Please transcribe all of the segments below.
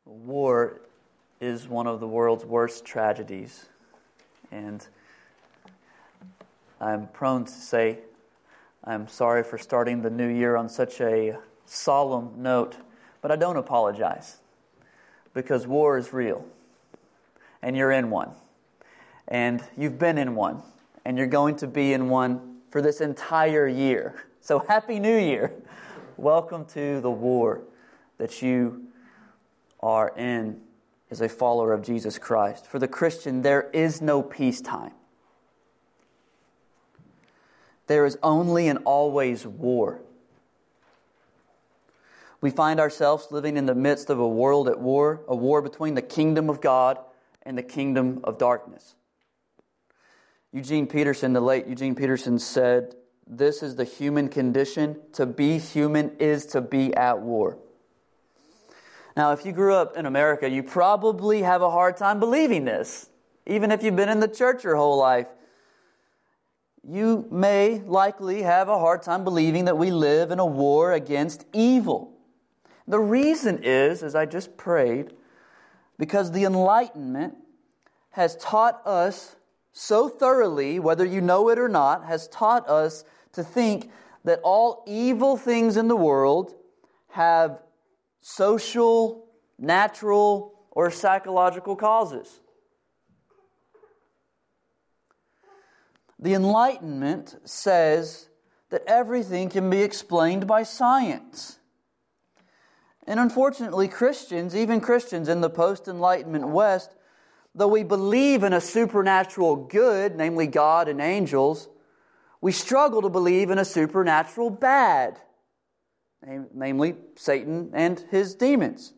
War is one of the world's worst tragedies, and I'm prone to say I'm sorry for starting the new year on such a solemn note, but I don't apologize, because war is real, and you're in one, and you've been in one, and you're going to be in one for this entire year. So Happy New Year! Welcome to the war that you are in as a follower of Jesus Christ. For the Christian, there is no peacetime. There is only and always war. We find ourselves living in the midst of a world at war, a war between the kingdom of God and the kingdom of darkness. The late Eugene Peterson said, "This is the human condition. To be human is to be at war." Now, if you grew up in America, you probably have a hard time believing this. Even if you've been in the church your whole life, you may likely have a hard time believing that we live in a war against evil. The reason is, as I just prayed, because the Enlightenment has taught us so thoroughly, whether you know it or not, has taught us to think that all evil things in the world have social, natural, or psychological causes. The Enlightenment says that everything can be explained by science. And unfortunately, Christians, even Christians in the post-Enlightenment West, though we believe in a supernatural good, namely God and angels, we struggle to believe in a supernatural bad, namely Satan and his demons.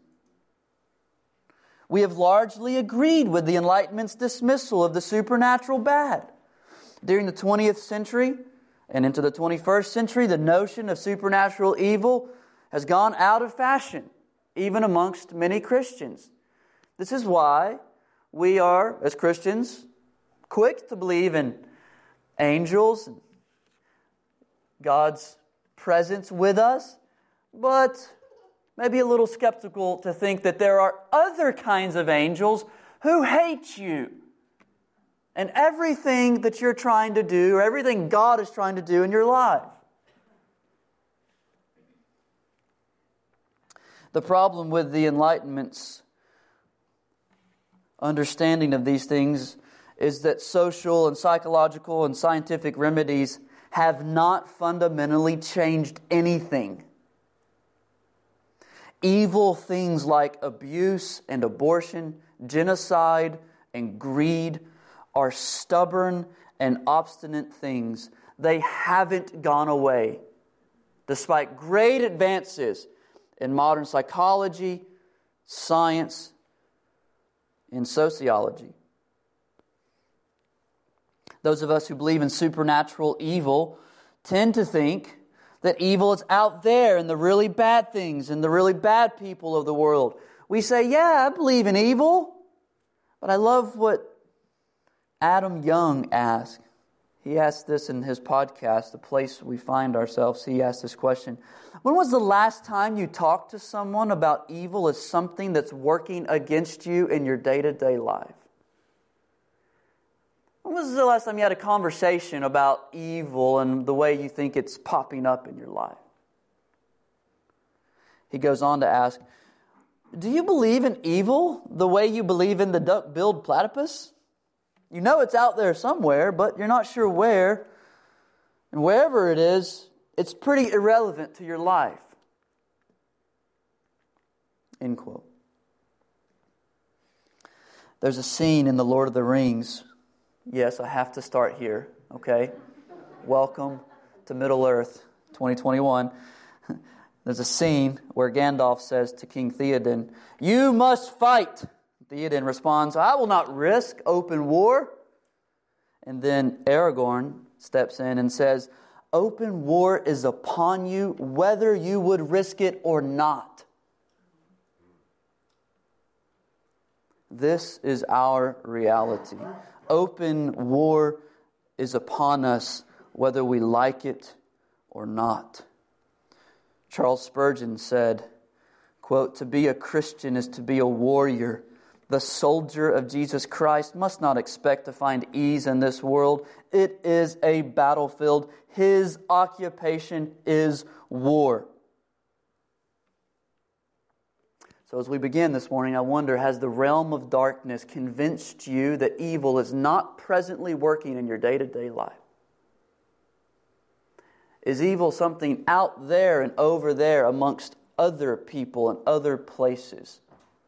We have largely agreed with the Enlightenment's dismissal of the supernatural bad. During the 20th century and into the 21st century, the notion of supernatural evil has gone out of fashion, even amongst many Christians. This is why we are, as Christians, quick to believe in angels, and God's presence with us, but maybe a little skeptical to think that there are other kinds of angels who hate you. And everything that you're trying to do, or everything God is trying to do in your life. The problem with the Enlightenment's understanding of these things is that social and psychological and scientific remedies have not fundamentally changed anything. Evil things like abuse and abortion, genocide and greed are stubborn and obstinate things. They haven't gone away, despite great advances in modern psychology, science, and sociology. Those of us who believe in supernatural evil tend to think that evil is out there in the really bad things and the really bad people of the world. We say, yeah, I believe in evil, but I love what Adam Young asked. He asked this in his podcast, The Place We Find Ourselves. He asked this question: when was the last time you talked to someone about evil as something that's working against you in your day-to-day life? When was the last time you had a conversation about evil and the way you think it's popping up in your life? He goes on to ask, do you believe in evil the way you believe in the duck-billed platypus? You know it's out there somewhere, but you're not sure where. And wherever it is, it's pretty irrelevant to your life. End quote. There's a scene in The Lord of the Rings. Yes, I have to start here, okay? Welcome to Middle-earth 2021. There's a scene where Gandalf says to King Theoden, "You must fight." Theoden responds, "I will not risk open war." And then Aragorn steps in and says, "Open war is upon you whether you would risk it or not." This is our reality. Open war is upon us whether we like it or not. Charles Spurgeon said, Quote, "To be a Christian is to be a warrior. The soldier of Jesus Christ must not expect to find ease in this world. It is a battlefield. His occupation is war." So as we begin this morning, I wonder, has the realm of darkness convinced you that evil is not presently working in your day-to-day life? Is evil something out there and over there amongst other people and other places?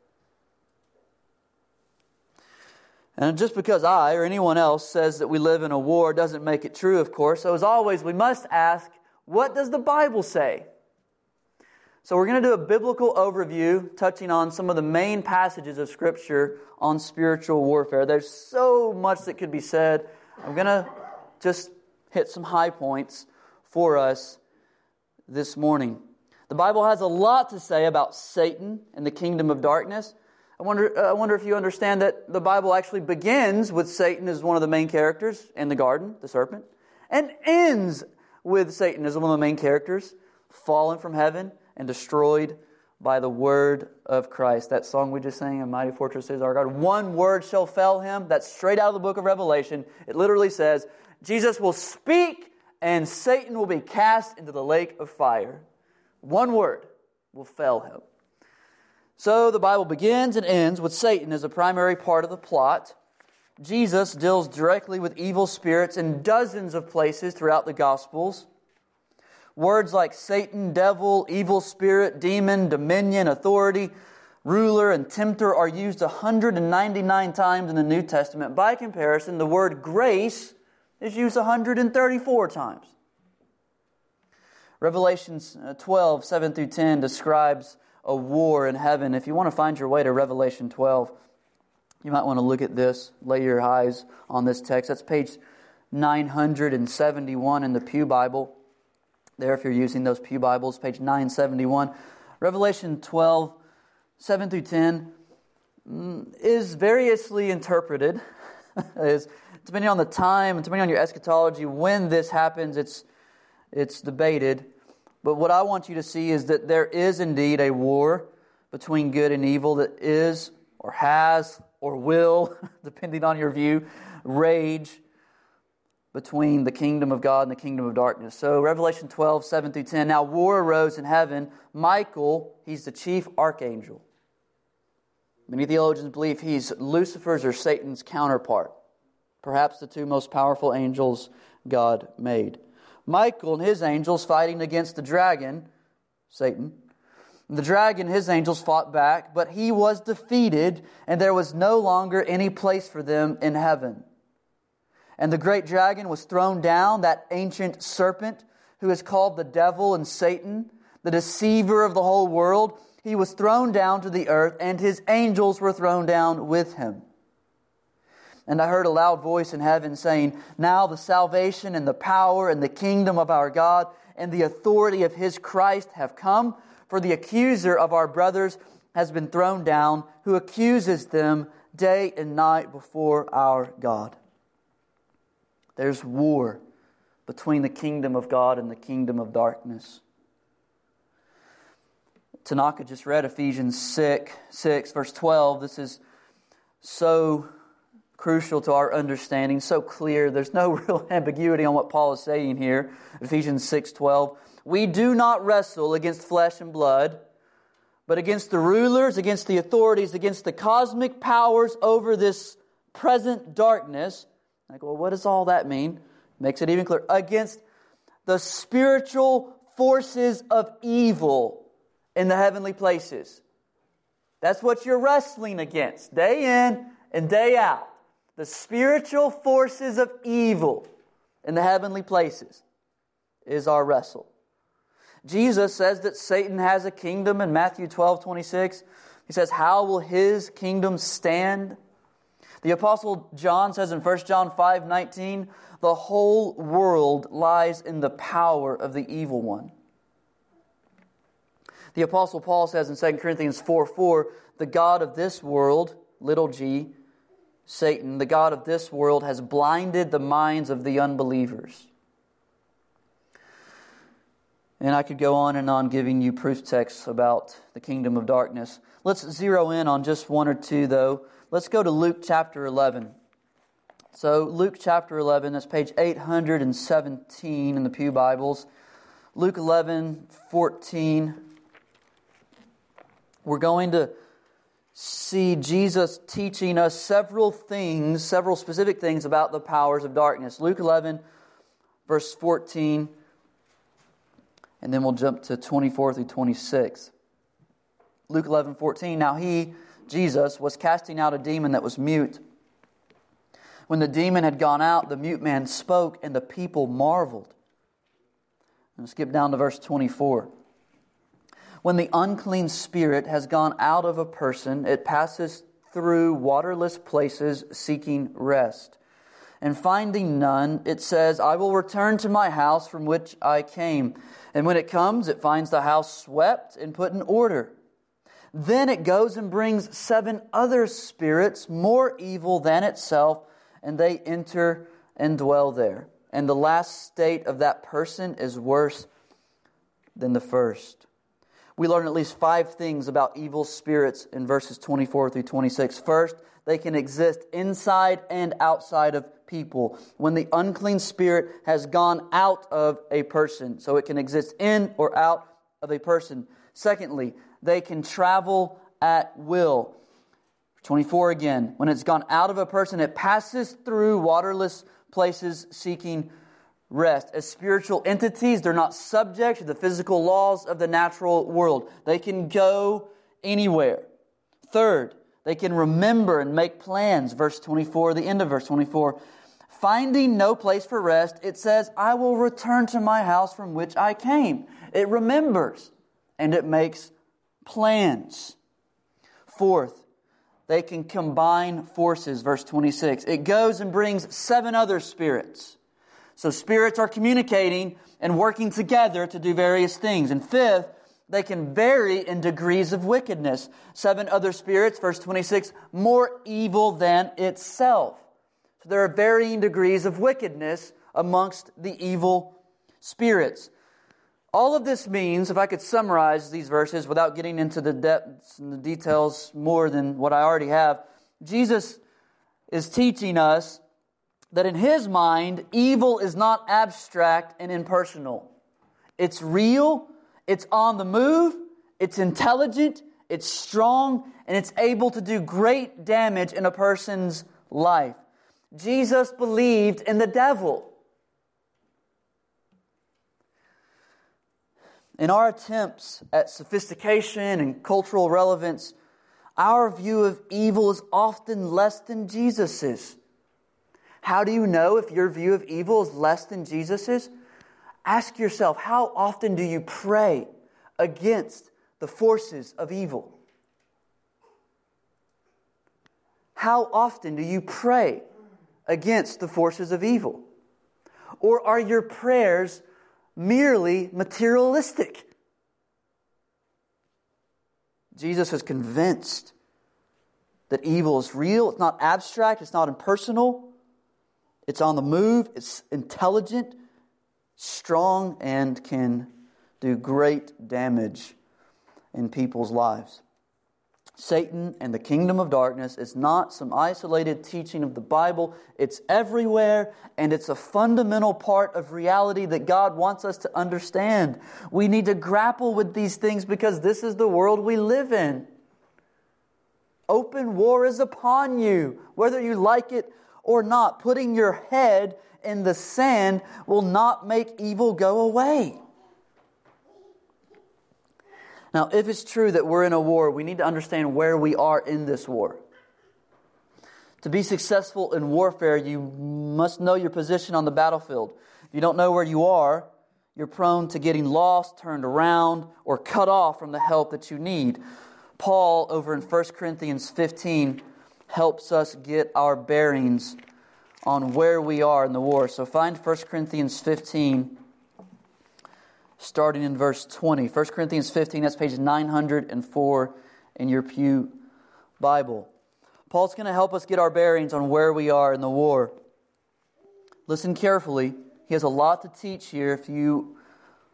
And just because I or anyone else says that we live in a war doesn't make it true, of course. So as always, we must ask, what does the Bible say? So we're going to do a biblical overview touching on some of the main passages of Scripture on spiritual warfare. There's so much that could be said. I'm going to just hit some high points for us this morning. The Bible has a lot to say about Satan and the kingdom of darkness. I wonder if you understand that the Bible actually begins with Satan as one of the main characters in the garden, the serpent, and ends with Satan as one of the main characters, fallen from heaven and destroyed by the word of Christ. That song we just sang, "A Mighty Fortress is Our God." One word shall fell him. That's straight out of the book of Revelation. It literally says, Jesus will speak and Satan will be cast into the lake of fire. One word will fell him. So the Bible begins and ends with Satan as a primary part of the plot. Jesus deals directly with evil spirits in dozens of places throughout the Gospels. Words like Satan, devil, evil spirit, demon, dominion, authority, ruler, and tempter are used 199 times in the New Testament. By comparison, the word grace is used 134 times. Revelation 12, 7 through 10 describes a war in heaven. If you want to find your way to Revelation 12, you might want to look at this, lay your eyes on this text. That's page 971 in the Pew Bible. There, if you're using those Pew Bibles, page 971. Revelation 12, 7 through 10 is variously interpreted. Is depending on the time and depending on your eschatology, when this happens, it's debated. But what I want you to see is that there is indeed a war between good and evil that is, or has, or will, depending on your view, rage between the kingdom of God and the kingdom of darkness. So Revelation 12, 7 through 10. Now war arose in heaven. Michael, he's the chief archangel. Many theologians believe he's Lucifer's or Satan's counterpart. Perhaps the two most powerful angels God made. Michael and his angels fighting against the dragon, Satan. The dragon and his angels fought back, but he was defeated, and there was no longer any place for them in heaven. And the great dragon was thrown down, that ancient serpent who is called the devil and Satan, the deceiver of the whole world. He was thrown down to the earth, and his angels were thrown down with him. And I heard a loud voice in heaven saying, "Now the salvation and the power and the kingdom of our God and the authority of His Christ have come, for the accuser of our brothers has been thrown down, who accuses them day and night before our God." There's war between the kingdom of God and the kingdom of darkness. Tanaka just read Ephesians 6, verse 12. This is so crucial to our understanding, so clear. There's no real ambiguity on what Paul is saying here. Ephesians 6:12. "We do not wrestle against flesh and blood, but against the rulers, against the authorities, against the cosmic powers over this present darkness." Like, well, what does all that mean? Makes it even clearer. Against the spiritual forces of evil in the heavenly places. That's what you're wrestling against, day in and day out. The spiritual forces of evil in the heavenly places is our wrestle. Jesus says that Satan has a kingdom in Matthew 12:26. He says, "How will his kingdom stand?" The Apostle John says in 1 John 5:19, "The whole world lies in the power of the evil one." The Apostle Paul says in 2 Corinthians 4:4, "The God of this world," little g, Satan, "the God of this world has blinded the minds of the unbelievers." And I could go on and on giving you proof texts about the kingdom of darkness. Let's zero in on just one or two, though. Let's go to Luke chapter 11. So Luke chapter 11, that's page 817 in the Pew Bibles. Luke 11:14. We're going to see Jesus teaching us several specific things about the powers of darkness. Luke 11, verse 14, and then we'll jump to 24 through 26. Luke 11:14. Now he, Jesus, was casting out a demon that was mute. When the demon had gone out, the mute man spoke, and the people marveled. And skip down to verse 24. When the unclean spirit has gone out of a person, it passes through waterless places seeking rest. And finding none, it says, I will return to my house from which I came. And when it comes, it finds the house swept and put in order. Then it goes and brings 7 other spirits more evil than itself, and they enter and dwell there. And the last state of that person is worse than the first. We learn at least 5 things about evil spirits in verses 24 through 26. First, they can exist inside and outside of people. When the unclean spirit has gone out of a person, so it can exist in or out of a person. Secondly, they can travel at will. 24 again. When it's gone out of a person, it passes through waterless places seeking rest. As spiritual entities, they're not subject to the physical laws of the natural world. They can go anywhere. Third, they can remember and make plans. Verse 24, the end of verse 24. Finding no place for rest, it says, I will return to my house from which I came. It remembers and it makes plans. Fourth, they can combine forces. Verse 26. It goes and brings 7 other spirits. So spirits are communicating and working together to do various things. And fifth, they can vary in degrees of wickedness. 7 other spirits, verse 26, more evil than itself. So there are varying degrees of wickedness amongst the evil spirits. All of this means, if I could summarize these verses without getting into the depths and the details more than what I already have, Jesus is teaching us that in His mind, evil is not abstract and impersonal. It's real, it's on the move, it's intelligent, it's strong, and it's able to do great damage in a person's life. Jesus believed in the devil. In our attempts at sophistication and cultural relevance, our view of evil is often less than Jesus's. How do you know if your view of evil is less than Jesus's? Ask yourself, how often do you pray against the forces of evil? How often do you pray against the forces of evil? Or are your prayers merely materialistic? Jesus is convinced that evil is real. It's not abstract. It's not impersonal. It's on the move. It's intelligent, strong, and can do great damage in people's lives. Satan and the kingdom of darkness is not some isolated teaching of the Bible. It's everywhere, and it's a fundamental part of reality that God wants us to understand. We need to grapple with these things because this is the world we live in. Open war is upon you, whether you like it or not. Putting your head in the sand will not make evil go away. Now, if it's true that we're in a war, we need to understand where we are in this war. To be successful in warfare, you must know your position on the battlefield. If you don't know where you are, you're prone to getting lost, turned around, or cut off from the help that you need. Paul, over in 1 Corinthians 15, helps us get our bearings on where we are in the war. So find 1 Corinthians 15, starting in verse 20. 1 Corinthians 15, that's page 904 in your Pew Bible. Paul's going to help us get our bearings on where we are in the war. Listen carefully. He has a lot to teach here if you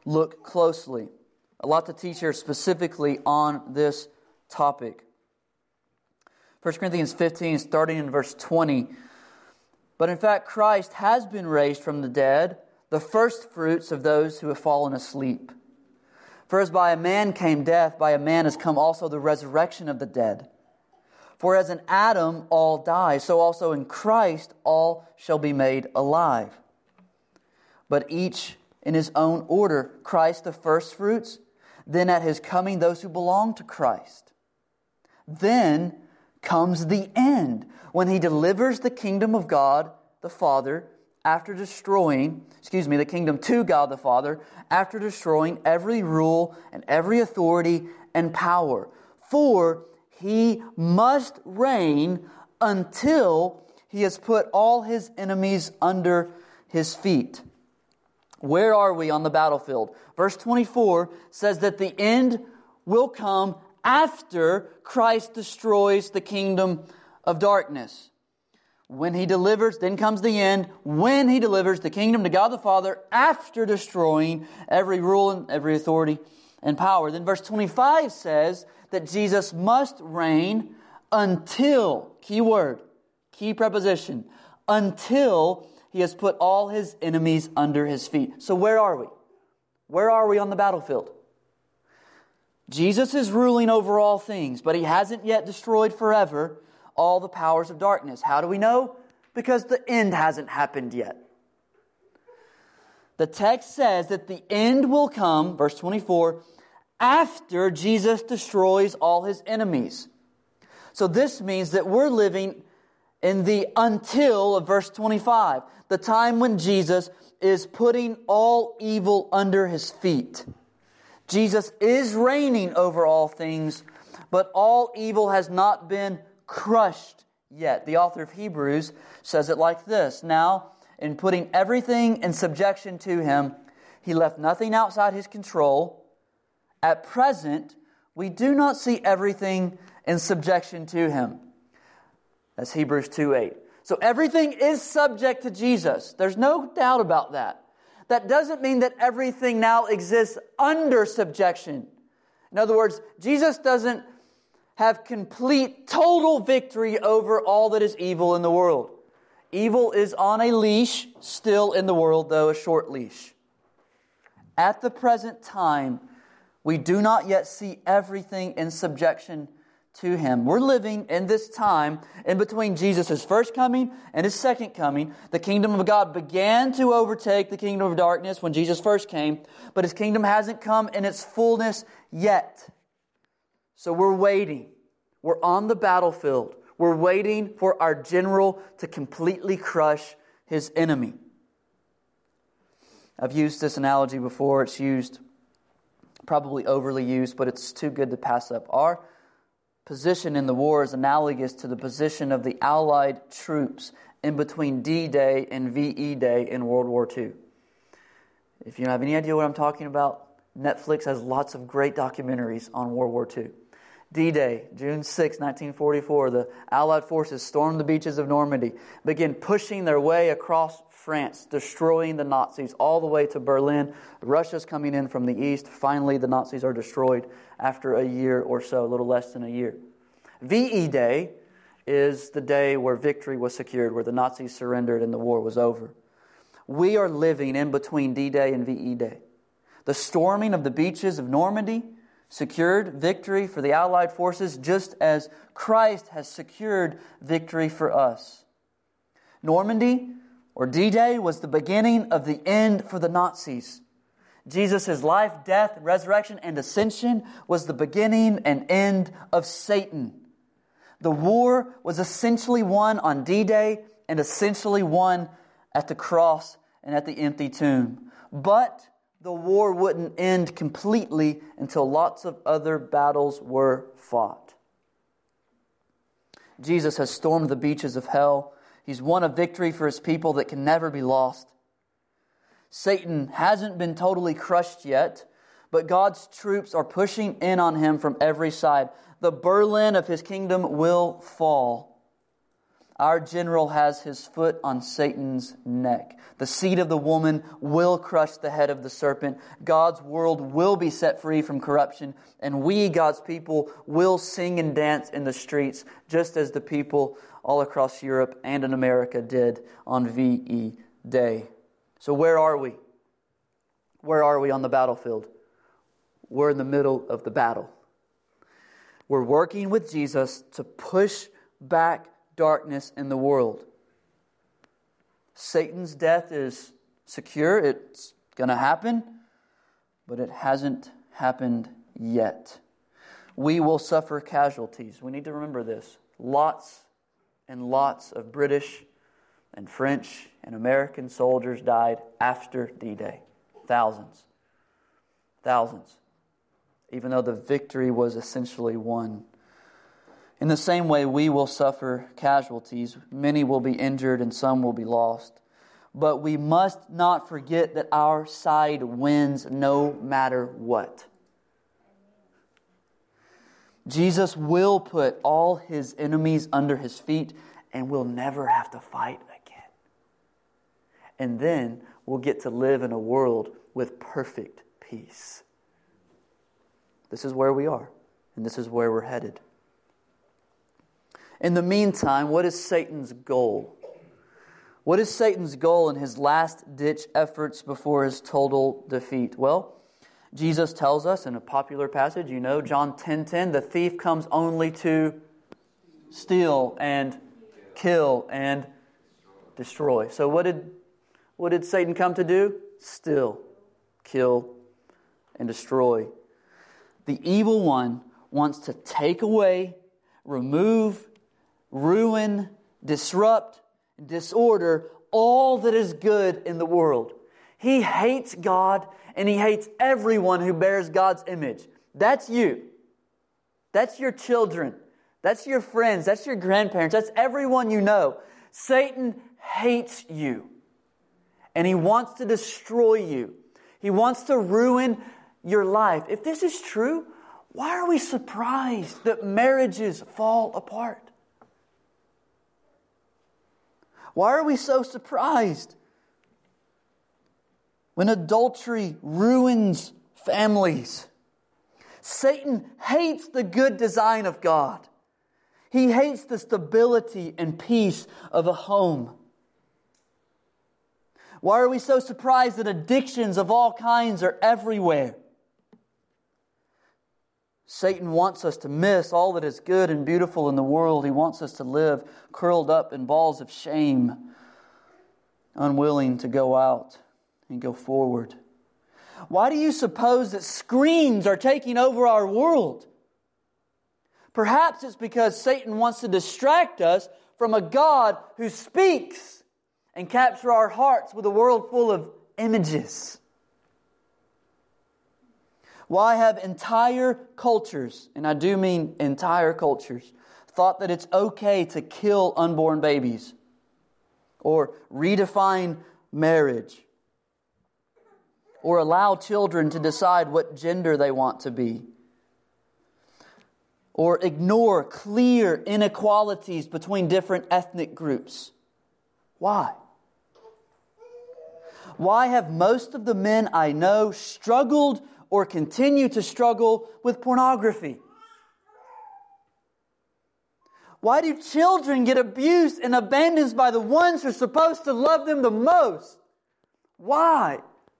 look closely. A lot to teach here specifically on this topic. 1 Corinthians 15, starting in verse 20. But in fact, Christ has been raised from the dead, the first fruits of those who have fallen asleep. For as by a man came death, by a man has come also the resurrection of the dead. For as in Adam all die, so also in Christ all shall be made alive. But each in his own order, Christ the first fruits, then at his coming those who belong to Christ. Then comes the end, when he delivers the kingdom of God the Father after destroying, the kingdom to God the Father after destroying every rule and every authority and power. For he must reign until he has put all his enemies under his feet. Where are we on the battlefield? Verse 24 says that the end will come after Christ destroys the kingdom of darkness. When he delivers, then comes the end, when he delivers the kingdom to God the Father after destroying every rule and every authority and power. Then verse 25 says that Jesus must reign until, key word, key preposition, until he has put all his enemies under his feet. So where are we? Where are we on the battlefield? Jesus is ruling over all things, but he hasn't yet destroyed forever all the powers of darkness. How do we know? Because the end hasn't happened yet. The text says that the end will come, verse 24, after Jesus destroys all his enemies. So this means that we're living in the until of verse 25, the time when Jesus is putting all evil under his feet. Jesus is reigning over all things, but all evil has not been crushed yet. The author of Hebrews says it like this: Now, in putting everything in subjection to him, he left nothing outside his control. At present, we do not see everything in subjection to him. That's Hebrews 2:8. So everything is subject to Jesus. There's no doubt about that. That doesn't mean that everything now exists under subjection. In other words, Jesus doesn't have complete, total victory over all that is evil in the world. Evil is on a leash still in the world, though a short leash. At the present time, we do not yet see everything in subjection to him. We're living in this time in between Jesus' first coming and his second coming. The kingdom of God began to overtake the kingdom of darkness when Jesus first came, but his kingdom hasn't come in its fullness yet. So we're waiting. We're on the battlefield. We're waiting for our general to completely crush his enemy. I've used this analogy before. It's used, probably overly used, but it's too good to pass up. Our position in the war is analogous to the position of the Allied troops in between D-Day and VE Day in World War II. If you have any idea what I'm talking about, Netflix has lots of great documentaries on World War II. D-Day, June 6, 1944, the Allied forces stormed the beaches of Normandy, began pushing their way across France, destroying the Nazis all the way to Berlin. Russia's coming in from the east. Finally, the Nazis are destroyed after a year or so, a little less than a year. VE Day is the day where victory was secured, where the Nazis surrendered and the war was over. We are living in between D-Day and VE Day. The storming of the beaches of Normandy secured victory for the Allied forces, just as Christ has secured victory for us. Normandy, or D-Day, was the beginning of the end for the Nazis. Jesus' life, death, resurrection, and ascension was the beginning and end of Satan. The war was essentially won on D-Day and essentially won at the cross and at the empty tomb. But the war wouldn't end completely until lots of other battles were fought. Jesus has stormed the beaches of hell. He's won a victory for his people that can never be lost. Satan hasn't been totally crushed yet, but God's troops are pushing in on him from every side. The Berlin of his kingdom will fall. Our general has his foot on Satan's neck. The seed of the woman will crush the head of the serpent. God's world will be set free from corruption. And we, God's people, will sing and dance in the streets, just as the people all across Europe and in America did on VE Day. So where are we? Where are we on the battlefield? We're in the middle of the battle. We're working with Jesus to push back darkness in the world. Satan's death is secure. It's going to happen, but it hasn't happened yet. We will suffer casualties. We need to remember this. Lots and lots of British and French and American soldiers died after D-Day. Thousands. Thousands. Even though the victory was essentially won. In the same way, we will suffer casualties. Many will be injured and some will be lost. But we must not forget that our side wins no matter what. Jesus will put all His enemies under His feet and we'll never have to fight again. And then we'll get to live in a world with perfect peace. This is where we are, and this is where we're headed. In the meantime, what is Satan's goal? What is Satan's goal in his last-ditch efforts before his total defeat? Well, Jesus tells us in a popular passage, you know, John 10:10, the thief comes only to steal and kill and destroy. So what did Satan come to do? Steal, kill, and destroy. The evil one wants to take away, remove, ruin, disrupt, disorder all that is good in the world. He hates God and he hates everyone who bears God's image. That's you. That's your children. That's your friends. That's your grandparents. That's everyone you know. Satan hates you. And he wants to destroy you. He wants to ruin your life. If this is true, why are we surprised that marriages fall apart? Why are we so surprised when adultery ruins families? Satan hates the good design of God. He hates the stability and peace of a home. Why are we so surprised that addictions of all kinds are everywhere? Satan wants us to miss all that is good and beautiful in the world. He wants us to live curled up in balls of shame, unwilling to go out and go forward. Why do you suppose that screens are taking over our world? Perhaps it's because Satan wants to distract us from a God who speaks and capture our hearts with a world full of images. Why have entire cultures, and I do mean entire cultures, thought that it's okay to kill unborn babies or redefine marriage or allow children to decide what gender they want to be or ignore clear inequalities between different ethnic groups? Why? Why have most of the men I know struggled or continue to struggle with pornography? Why do children get abused and abandoned by the ones who are supposed to love them the most? Why?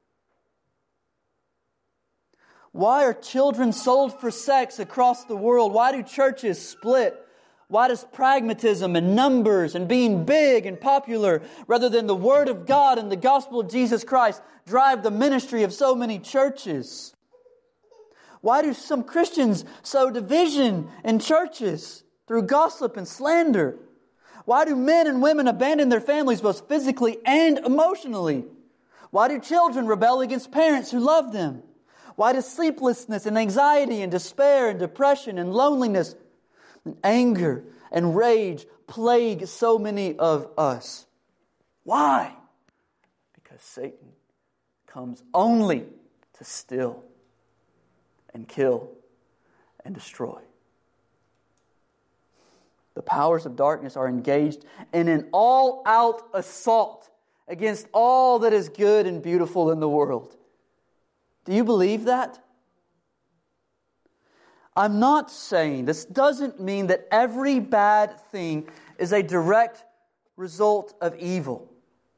Why are children sold for sex across the world? Why do churches split? Why does pragmatism and numbers and being big and popular rather than the Word of God and the gospel of Jesus Christ drive the ministry of so many churches? Why do some Christians sow division in churches through gossip and slander? Why do men and women abandon their families both physically and emotionally? Why do children rebel against parents who love them? Why does sleeplessness and anxiety and despair and depression and loneliness and anger and rage plague so many of us? Why? Because Satan comes only to steal and kill and destroy. The powers of darkness are engaged in an all-out assault against all that is good and beautiful in the world. Do you believe that? I'm not saying, this doesn't mean that every bad thing is a direct result of evil.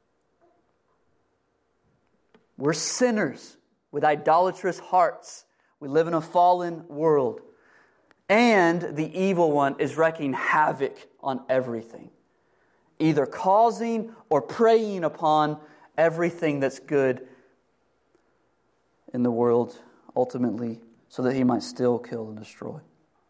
We're sinners with idolatrous hearts. We live in a fallen world. And the evil one is wreaking havoc on everything, either causing or preying upon everything that's good in the world, ultimately, so that he might still kill and destroy.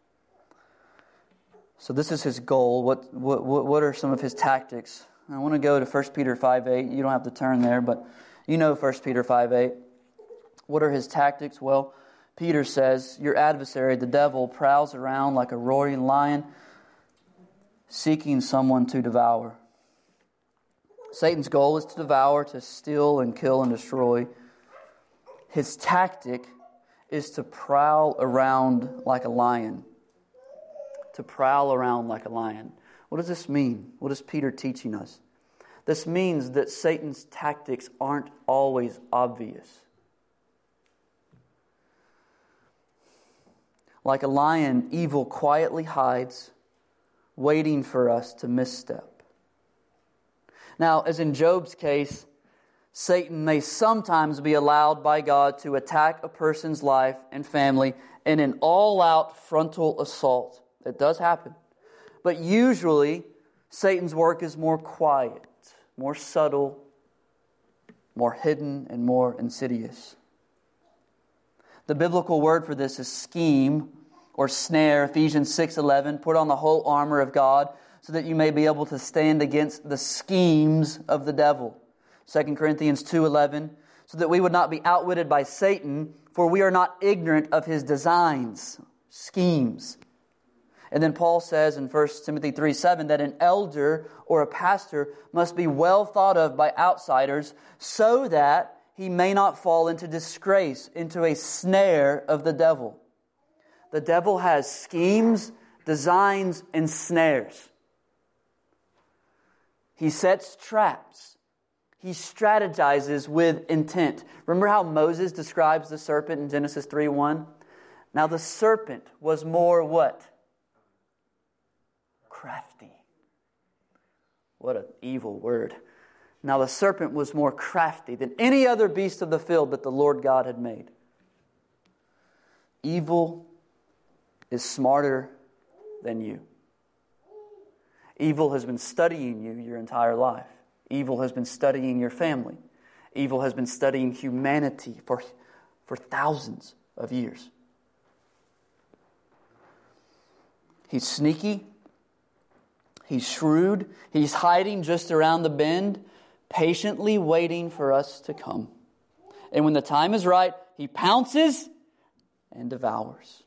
So this is his goal. What are some of his tactics? I want to go to 1 Peter 5:8. You don't have to turn there, but you know 1 Peter 5:8. What are his tactics? Well, Peter says, your adversary, the devil, prowls around like a roaring lion, seeking someone to devour. Satan's goal is to devour, to steal and kill and destroy. His tactic is to prowl around like a lion. To prowl around like a lion. What does this mean? What is Peter teaching us? This means that Satan's tactics aren't always obvious. Like a lion, evil quietly hides, waiting for us to misstep. Now, as in Job's case, Satan may sometimes be allowed by God to attack a person's life and family in an all-out frontal assault. It does happen. But usually, Satan's work is more quiet, more subtle, more hidden, and more insidious. The biblical word for this is scheme or snare. Ephesians 6:11, put on the whole armor of God so that you may be able to stand against the schemes of the devil. 2 Corinthians 2:11, so that we would not be outwitted by Satan, for we are not ignorant of his designs, schemes. And then Paul says in 1 Timothy 3:7 that an elder or a pastor must be well thought of by outsiders so that he may not fall into disgrace, into a snare of the devil. The devil has schemes, designs, and snares. He sets traps. He strategizes with intent. Remember how Moses describes the serpent in Genesis 3:1? Now the serpent was more what? Crafty. What an evil word. Now the serpent was more crafty than any other beast of the field that the Lord God had made. Evil is smarter than you. Evil has been studying you your entire life. Evil has been studying your family. Evil has been studying humanity for thousands of years. He's sneaky. He's shrewd. He's hiding just around the bend, patiently waiting for us to come. And when the time is right, he pounces and devours.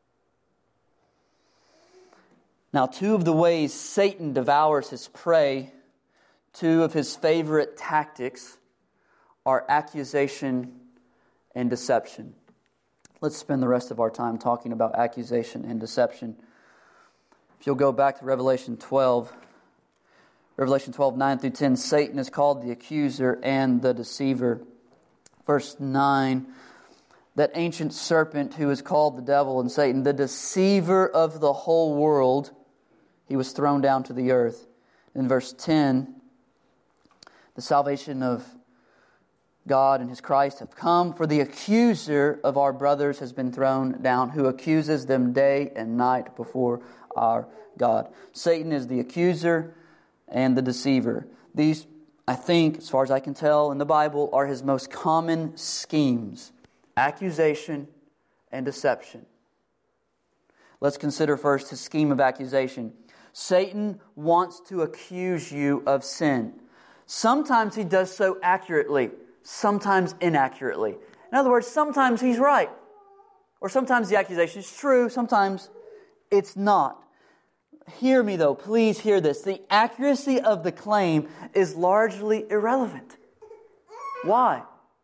Now, two of the ways Satan devours his prey, two of his favorite tactics, are accusation and deception. Let's spend the rest of our time talking about accusation and deception. If you'll go back to Revelation 12, 9 through 10, Satan is called the accuser and the deceiver. Verse 9, that ancient serpent who is called the devil and Satan, the deceiver of the whole world, he was thrown down to the earth. In verse 10, the salvation of God and His Christ have come, for the accuser of our brothers has been thrown down, who accuses them day and night before our God. Satan is the accuser and the deceiver. These, I think, as far as I can tell in the Bible, are his most common schemes: accusation and deception. Let's consider first his scheme of accusation. Satan wants to accuse you of sin. Sometimes he does so accurately, sometimes inaccurately. In other words, sometimes he's right, or sometimes the accusation is true, sometimes it's not. Hear me though, please hear this. The accuracy of the claim is largely irrelevant. Why?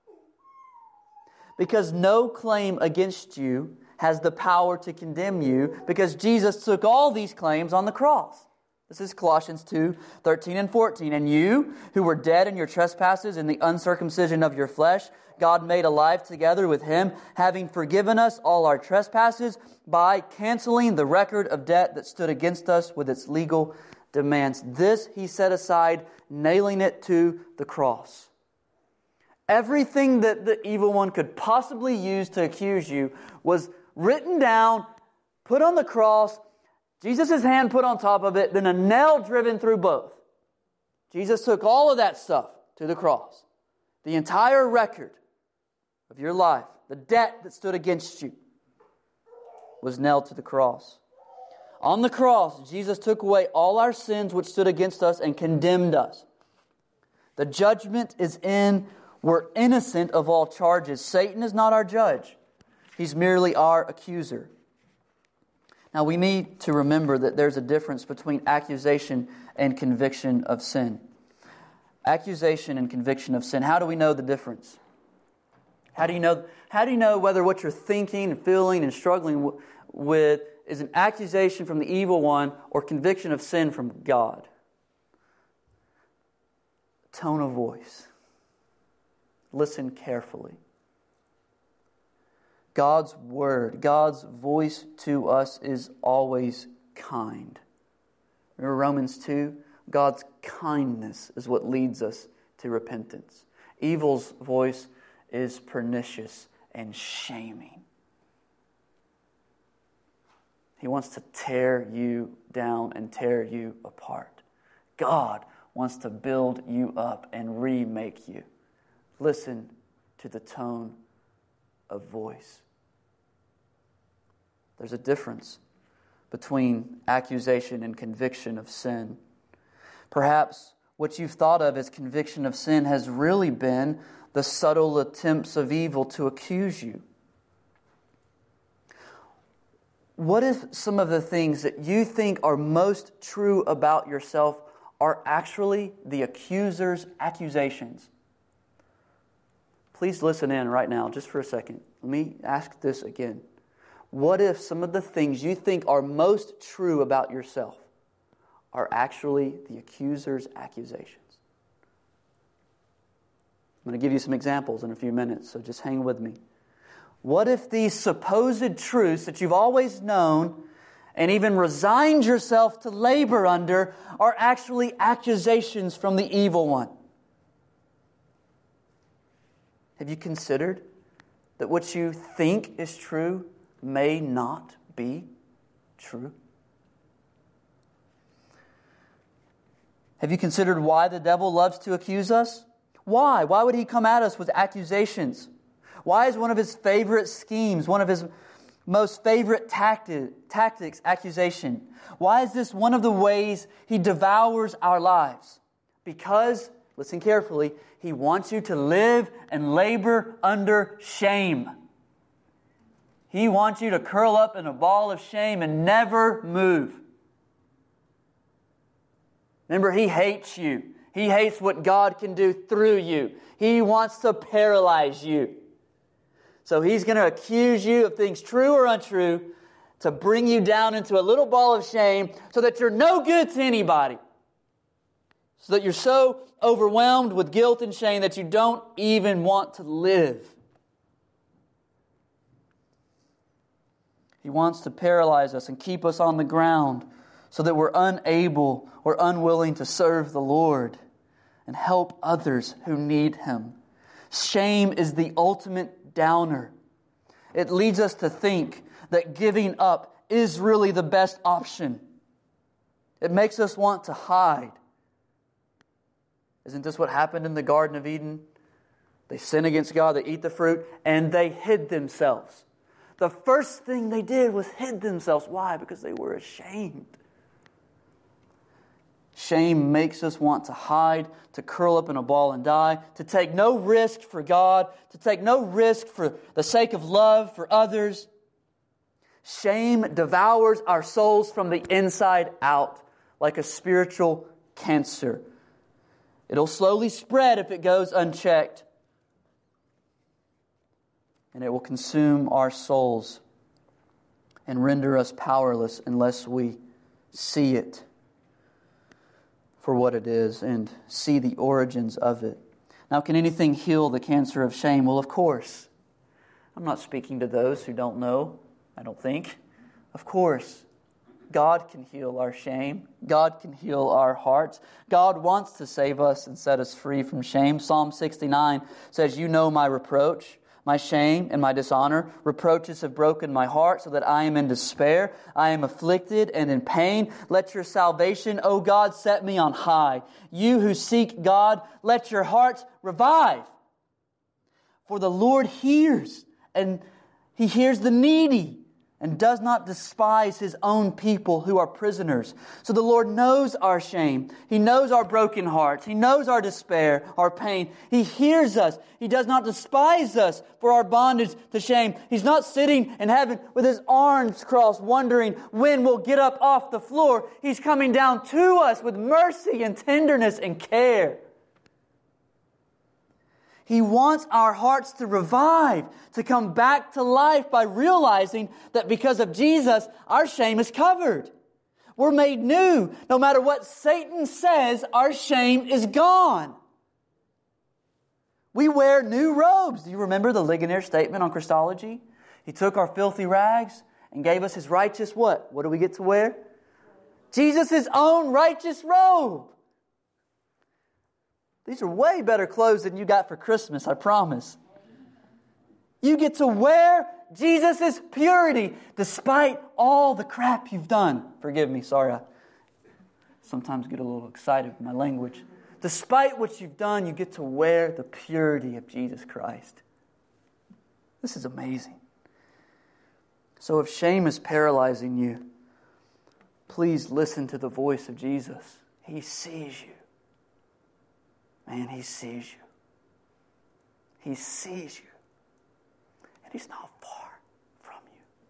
Because no claim against you has the power to condemn you, because Jesus took all these claims on the cross. This is Colossians 2:13 and 14. And you, who were dead in your trespasses and the uncircumcision of your flesh, God made alive together with Him, having forgiven us all our trespasses by canceling the record of debt that stood against us with its legal demands. This He set aside, nailing it to the cross. Everything that the evil one could possibly use to accuse you was written down, put on the cross, Jesus' hand put on top of it, then a nail driven through both. Jesus took all of that stuff to the cross. The entire record of your life, the debt that stood against you, was nailed to the cross. On the cross, Jesus took away all our sins which stood against us and condemned us. The judgment is in. We're innocent of all charges. Satan is not our judge. He's merely our accuser. Now, we need to remember that there's a difference between accusation and conviction of sin. Accusation and conviction of sin. How do we know the difference? How do you know whether what you're thinking and feeling and struggling with is an accusation from the evil one or conviction of sin from God? Tone of voice. Listen carefully. God's word, God's voice to us is always kind. Remember Romans 2? God's kindness is what leads us to repentance. Evil's voice is pernicious and shaming. He wants to tear you down and tear you apart. God wants to build you up and remake you. Listen to the tone of voice. There's a difference between accusation and conviction of sin. Perhaps what you've thought of as conviction of sin has really been the subtle attempts of evil to accuse you. What if some of the things that you think are most true about yourself are actually the accuser's accusations? Please listen in right now, just for a second. Let me ask this again. What if some of the things you think are most true about yourself are actually the accuser's accusations? I'm going to give you some examples in a few minutes, so just hang with me. What if these supposed truths that you've always known and even resigned yourself to labor under are actually accusations from the evil one? Have you considered that what you think is true may not be true? Have you considered why the devil loves to accuse us? Why? Why would he come at us with accusations? Why is one of his favorite schemes, one of his most favorite tactics, accusation? Why is this one of the ways he devours our lives? Because, listen carefully, he wants you to live and labor under shame. He wants you to curl up in a ball of shame and never move. Remember, he hates you. He hates what God can do through you. He wants to paralyze you. So he's going to accuse you of things true or untrue to bring you down into a little ball of shame so that you're no good to anybody. So that you're so overwhelmed with guilt and shame that you don't even want to live. He wants to paralyze us and keep us on the ground so that we're unable or unwilling to serve the Lord and help others who need Him. Shame is the ultimate downer. It leads us to think that giving up is really the best option. It makes us want to hide. Isn't this what happened in the Garden of Eden? They sin against God, they eat the fruit, and they hid themselves. The first thing they did was hid themselves. Why? Because they were ashamed. Shame makes us want to hide, to curl up in a ball and die, to take no risk for God, to take no risk for the sake of love for others. Shame devours our souls from the inside out like a spiritual cancer. It'll slowly spread if it goes unchecked. And it will consume our souls and render us powerless unless we see it. for what it is and see the origins of it. Now, can anything heal the cancer of shame? Well, of course. I'm not speaking to those who don't know, I don't think. Of course, God can heal our shame. God can heal our hearts. God wants to save us and set us free from shame. Psalm 69 says, "You know my reproach, my shame, and my dishonor. Reproaches have broken my heart so that I am in despair. I am afflicted and in pain. Let your salvation, O God, set me on high. You who seek God, let your hearts revive. For the Lord hears, and He hears the needy, and does not despise His own people who are prisoners." So the Lord knows our shame. He knows our broken hearts. He knows our despair, our pain. He hears us. He does not despise us for our bondage to shame. He's not sitting in heaven with His arms crossed, wondering when we'll get up off the floor. He's coming down to us with mercy and tenderness and care. He wants our hearts to revive, to come back to life by realizing that because of Jesus, our shame is covered. We're made new. No matter what Satan says, our shame is gone. We wear new robes. Do you remember the Ligonier statement on Christology? He took our filthy rags and gave us His righteous what? What do we get to wear? Jesus' own righteous robe. These are way better clothes than you got for Christmas, I promise. You get to wear Jesus' purity despite all the crap you've done. Forgive me, sorry. I sometimes get a little excited with my language. Despite what you've done, you get to wear the purity of Jesus Christ. This is amazing. So if shame is paralyzing you, please listen to the voice of Jesus. He sees you. Man, He sees you. He sees you. And He's not far from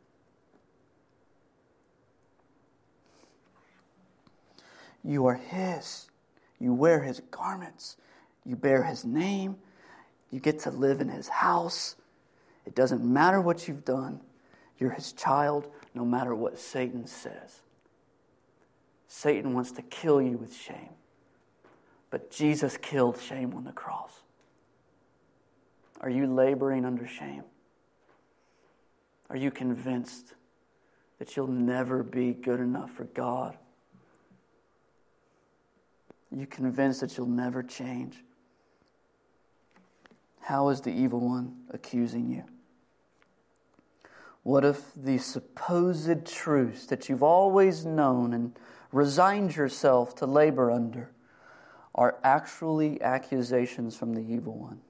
you. You are His. You wear His garments. You bear His name. You get to live in His house. It doesn't matter what you've done. You're His child, no matter what Satan says. Satan wants to kill you with shame. But Jesus killed shame on the cross. Are you laboring under shame? Are you convinced that you'll never be good enough for God? Are you convinced that you'll never change? How is the evil one accusing you? What if the supposed truths that you've always known and resigned yourself to labor under are actually accusations from the evil one?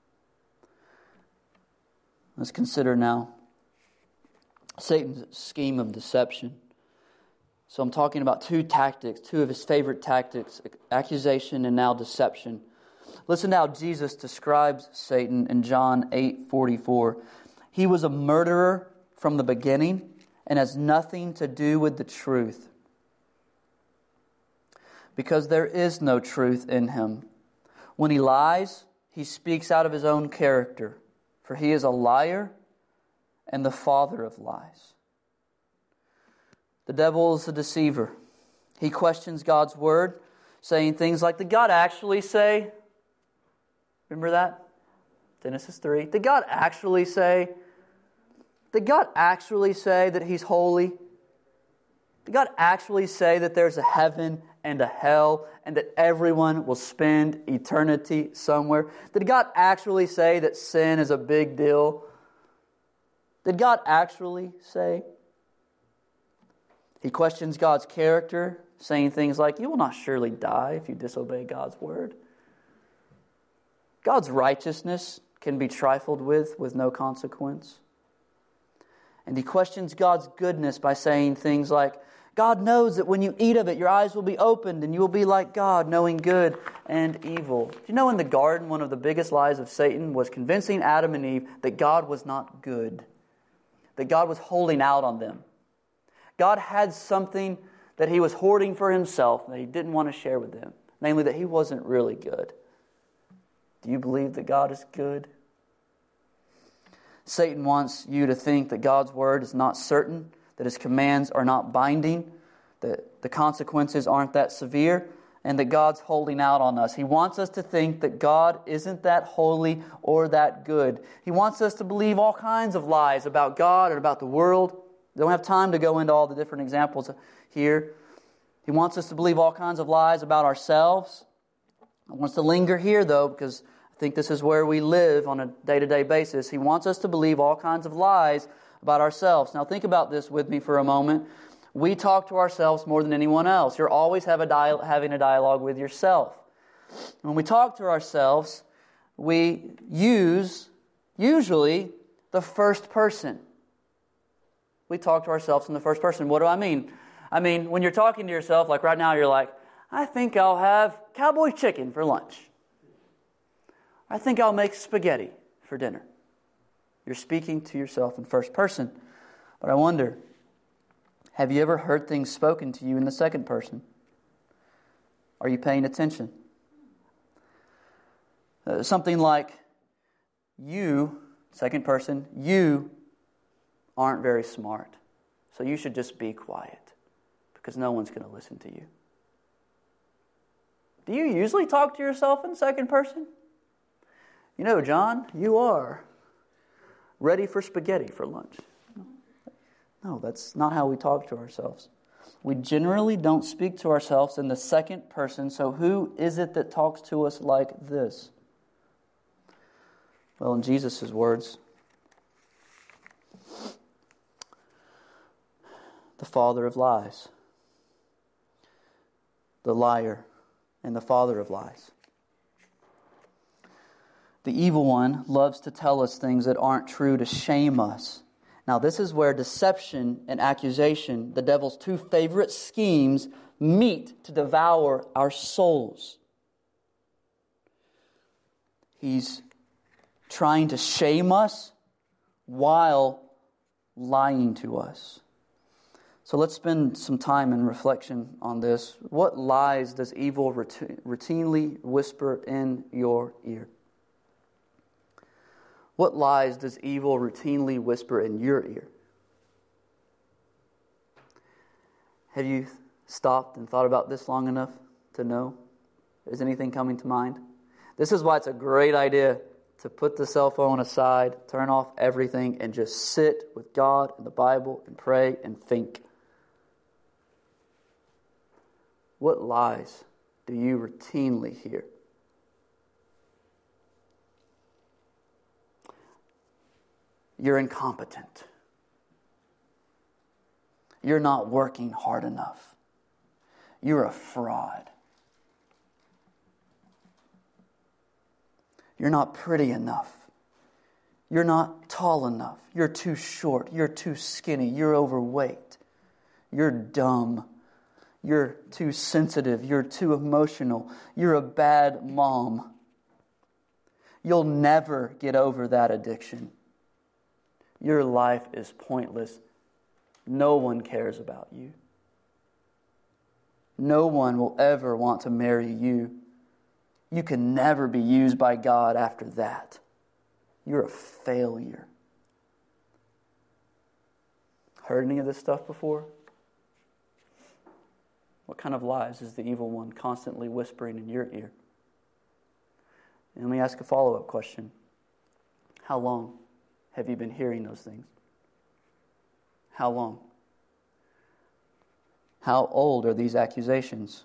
Let's consider now Satan's scheme of deception. So I'm talking about two tactics, two of his favorite tactics, accusation and now deception. Listen to how Jesus describes Satan in John 8:44. He was a murderer from the beginning and has nothing to do with the truth, because there is no truth in him. When he lies, he speaks out of his own character, for he is a liar and the father of lies. The devil is a deceiver. He questions God's word, saying things like, did God actually say? Remember that? Genesis 3. Did God actually say? Did God actually say that He's holy? Did God actually say that there's a heaven and a hell and that everyone will spend eternity somewhere? Did God actually say that sin is a big deal? Did God actually say? He questions God's character, saying things like, you will not surely die if you disobey God's word. God's righteousness can be trifled with no consequence. And he questions God's goodness by saying things like, God knows that when you eat of it, your eyes will be opened and you will be like God, knowing good and evil. Do you know in the garden, one of the biggest lies of Satan was convincing Adam and Eve that God was not good, that God was holding out on them. God had something that He was hoarding for Himself that He didn't want to share with them, namely that He wasn't really good. Do you believe that God is good? Satan wants you to think that God's word is not certain, that His commands are not binding, that the consequences aren't that severe, and that God's holding out on us. He wants us to think that God isn't that holy or that good. He wants us to believe all kinds of lies about God and about the world. I don't have time to go into all the different examples here. He wants us to believe all kinds of lies about ourselves. I want us to linger here, though, because I think this is where we live on a day-to-day basis. He wants us to believe all kinds of lies about ourselves. Now, think about this with me for a moment. We talk to ourselves more than anyone else. You're always having a dialogue with yourself. When we talk to ourselves, we use, usually, the first person. We talk to ourselves in the first person. What do I mean? I mean, when you're talking to yourself, like right now, you're like, I think I'll have cowboy chicken for lunch. I think I'll make spaghetti for dinner. You're speaking to yourself in first person. But I wonder, have you ever heard things spoken to you in the second person? Are you paying attention? Something like, you, second person, you aren't very smart, so you should just be quiet because no one's going to listen to you. Do you usually talk to yourself in second person? You know, John, you are ready for spaghetti for lunch. No, that's not how we talk to ourselves. We generally don't speak to ourselves in the second person, so who is it that talks to us like this? Well, in Jesus' words, the father of lies, the liar, and the father of lies. The evil one loves to tell us things that aren't true to shame us. Now, this is where deception and accusation, the devil's two favorite schemes, meet to devour our souls. He's trying to shame us while lying to us. So let's spend some time in reflection on this. What lies does evil routinely whisper in your ear? What lies does evil routinely whisper in your ear? Have you stopped and thought about this long enough to know? Is anything coming to mind? This is why it's a great idea to put the cell phone aside, turn off everything, and just sit with God and the Bible and pray and think. What lies do you routinely hear? You're incompetent. You're not working hard enough. You're a fraud. You're not pretty enough. You're not tall enough. You're too short. You're too skinny. You're overweight. You're dumb. You're too sensitive. You're too emotional. You're a bad mom. You'll never get over that addiction. Your life is pointless. No one cares about you. No one will ever want to marry you. You can never be used by God after that. You're a failure. Heard any of this stuff before? What kind of lies is the evil one constantly whispering in your ear? And let me ask a follow-up question. How long have you been hearing those things? How long? How old are these accusations?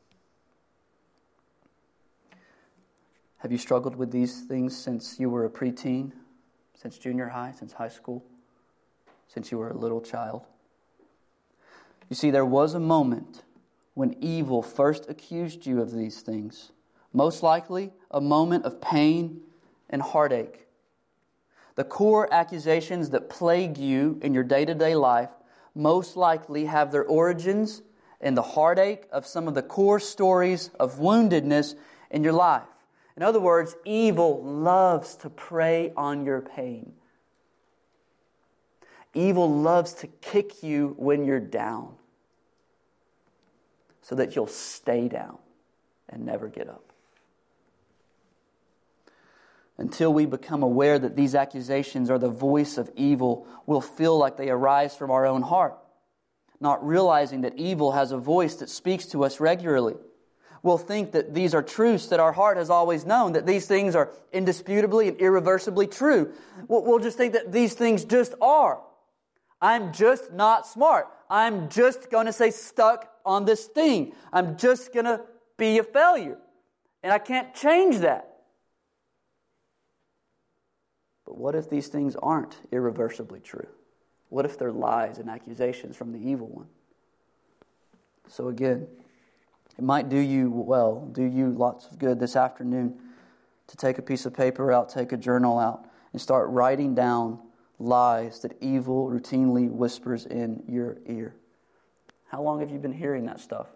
Have you struggled with these things since you were a preteen? Since junior high? Since high school? Since you were a little child? You see, there was a moment when evil first accused you of these things. Most likely, a moment of pain and heartache. The core accusations that plague you in your day-to-day life most likely have their origins in the heartache of some of the core stories of woundedness in your life. In other words, evil loves to prey on your pain. Evil loves to kick you when you're down so that you'll stay down and never get up. Until we become aware that these accusations are the voice of evil, we'll feel like they arise from our own heart, not realizing that evil has a voice that speaks to us regularly. We'll think that these are truths that our heart has always known, that these things are indisputably and irreversibly true. We'll just think that these things just are. I'm just not smart. I'm just going to stay stuck on this thing. I'm just going to be a failure. And I can't change that. But what if these things aren't irreversibly true? What if they're lies and accusations from the evil one? So again, it might do you well, do you lots of good this afternoon to take a piece of paper out, take a journal out, and start writing down lies that evil routinely whispers in your ear. How long have you been hearing that stuff?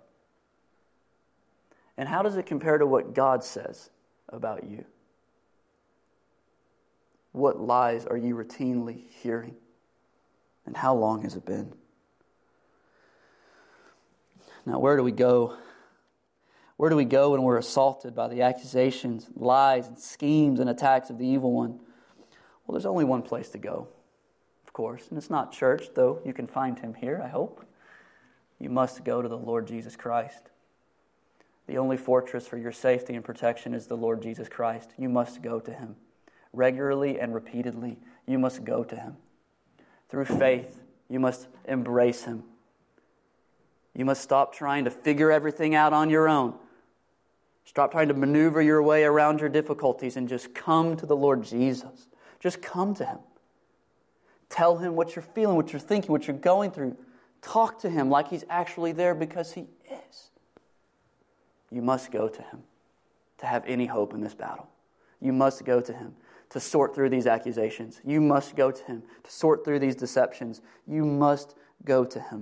And how does it compare to what God says about you? What lies are you routinely hearing? And how long has it been? Now, where do we go? Where do we go when we're assaulted by the accusations, lies, and schemes and attacks of the evil one? Well, there's only one place to go, of course, and it's not church, though you can find Him here, I hope. You must go to the Lord Jesus Christ. The only fortress for your safety and protection is the Lord Jesus Christ. You must go to Him. Regularly and repeatedly, you must go to Him. Through faith, you must embrace Him. You must stop trying to figure everything out on your own. Stop trying to maneuver your way around your difficulties and just come to the Lord Jesus. Just come to Him. Tell Him what you're feeling, what you're thinking, what you're going through. Talk to Him like He's actually there, because He is. You must go to Him to have any hope in this battle. You must go to Him to sort through these accusations. You must go to Him to sort through these deceptions. You must go to Him.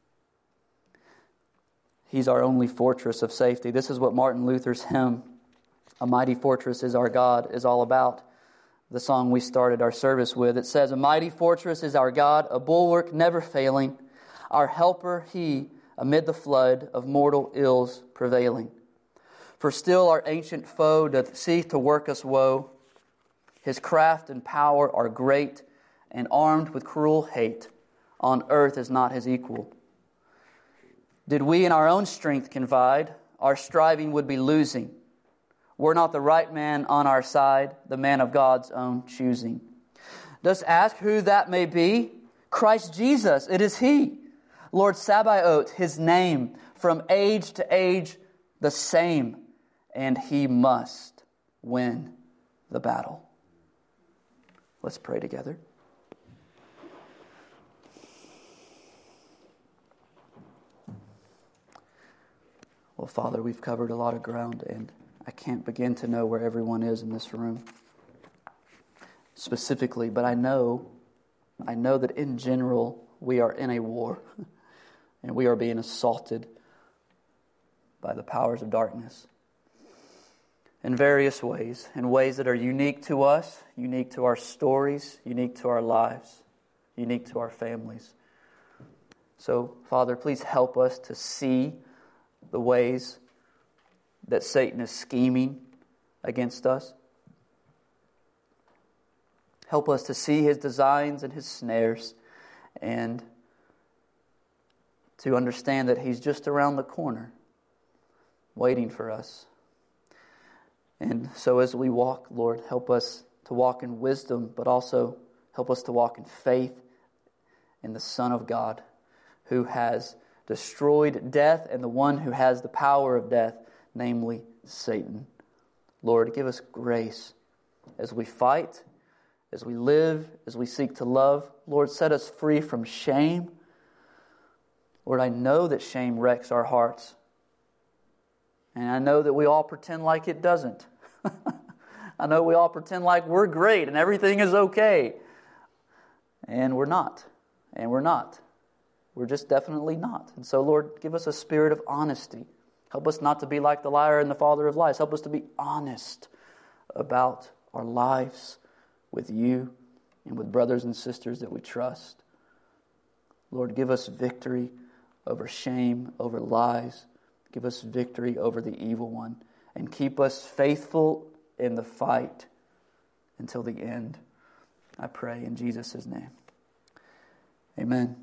He's our only fortress of safety. This is what Martin Luther's hymn, "A Mighty Fortress is Our God," is all about. The song we started our service with. It says, "A mighty fortress is our God, a bulwark never failing. Our helper He, amid the flood of mortal ills prevailing. For still our ancient foe doth seek to work us woe. His craft and power are great, and armed with cruel hate, on earth is not His equal. Did we in our own strength confide, our striving would be losing. Were not the right man on our side, the man of God's own choosing. Dost ask who that may be? Christ Jesus, it is He. Lord Sabaoth, His name, from age to age the same, and He must win the battle." Let's pray together. Well, Father, we've covered a lot of ground, and I can't begin to know where everyone is in this room specifically, but I know that in general we are in a war, and we are being assaulted by the powers of darkness in various ways, in ways that are unique to us, unique to our stories, unique to our lives, unique to our families. So, Father, please help us to see the ways that Satan is scheming against us. Help us to see his designs and his snares, and to understand that he's just around the corner, waiting for us. And so as we walk, Lord, help us to walk in wisdom, but also help us to walk in faith in the Son of God, who has destroyed death and the one who has the power of death, namely Satan. Lord, give us grace as we fight, as we live, as we seek to love. Lord, set us free from shame. Lord, I know that shame wrecks our hearts. And I know that we all pretend like it doesn't. I know we all pretend like we're great and everything is okay. And we're not. And we're not. We're just definitely not. And so, Lord, give us a spirit of honesty. Help us not to be like the liar and the father of lies. Help us to be honest about our lives with you and with brothers and sisters that we trust. Lord, give us victory over shame, over lies. Give us victory over the evil one. And keep us faithful in the fight until the end. I pray in Jesus' name. Amen.